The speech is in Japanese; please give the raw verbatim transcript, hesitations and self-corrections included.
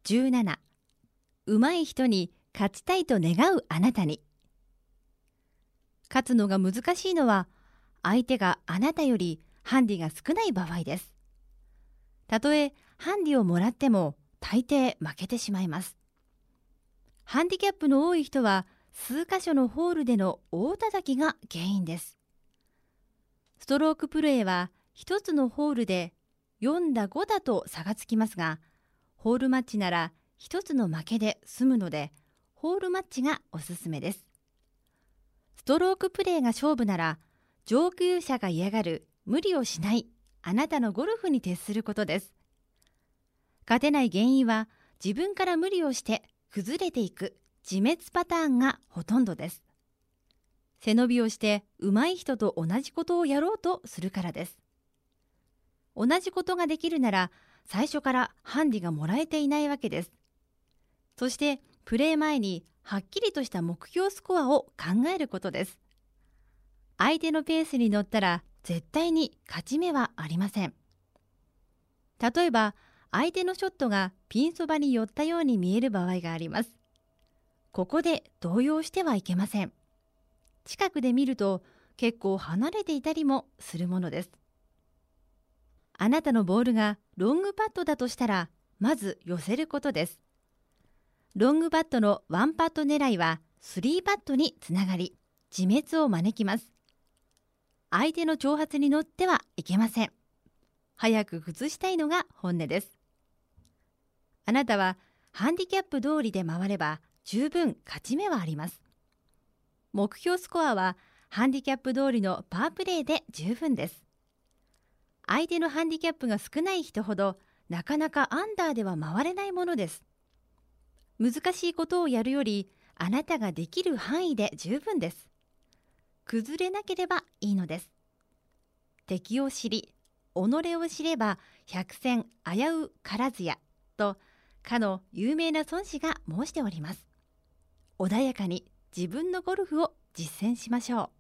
じゅうなな、上手い人に勝ちたいと願うあなたに。勝つのが難しいのは、相手があなたよりハンディが少ない場合です。たとえハンディをもらっても大抵負けてしまいます。ハンディキャップの多い人は数箇所のホールでの大叩きが原因です。ストロークプレーは一つのホールでよん打ご打と差がつきますが、ホールマッチなら一つの負けで済むので、ホールマッチがおすすめです。ストロークプレーが勝負なら、上級者が嫌がる無理をしないあなたのゴルフに徹することです。勝てない原因は自分から無理をして崩れていく自滅パターンがほとんどです。背伸びをして上手い人と同じことをやろうとするからです。同じことができるなら最初からハンディがもらえていないわけです。そしてプレー前にはっきりとした目標スコアを考えることです。相手のペースに乗ったら絶対に勝ち目はありません。例えば相手のショットがピンそばに寄ったように見える場合があります。ここで動揺してはいけません。近くで見ると結構離れていたりもするものです。あなたのボールがロングパットだとしたら、まず寄せることです。ロングパットのワンパット狙いはスリーパットにつながり、自滅を招きます。相手の挑発に乗ってはいけません。早く崩したいのが本音です。あなたはハンディキャップ通りで回れば十分勝ち目はあります。目標スコアはハンディキャップ通りのパープレーで十分です。相手のハンディキャップが少ない人ほどなかなかアンダーでは回れないものです。難しいことをやるよりあなたができる範囲で十分です。崩れなければいいのです。敵を知り、己を知れば百戦危うからずやとかの有名な孫子が申しております。穏やかに自分のゴルフを実践しましょう。